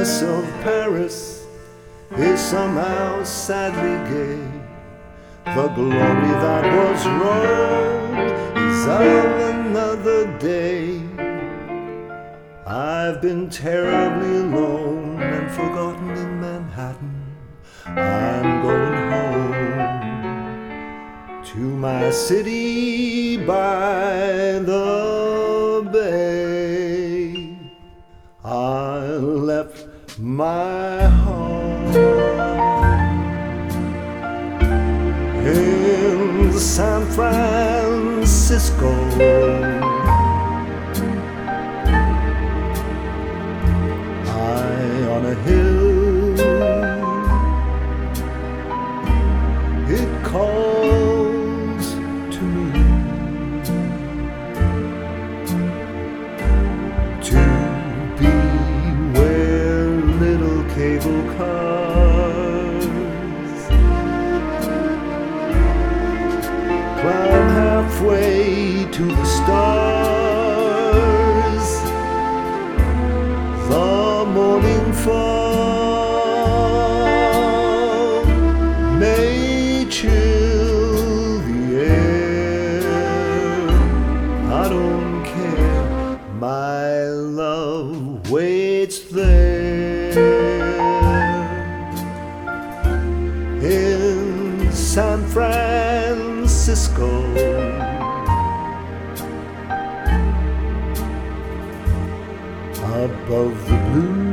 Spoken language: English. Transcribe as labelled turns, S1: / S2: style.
S1: loneliness of Paris is somehow sadly gay. The glory that was Rome is of another day. I've been terribly alone and forgotten in Manhattan. I'm going home to my city by the bay. I left my heart in San Francisco. High on a hill, it calls to me to be where little cable cars climb halfway to the stars. The morning fog may chill the air. I don't care, my love waits there in San Francisco. Above the blue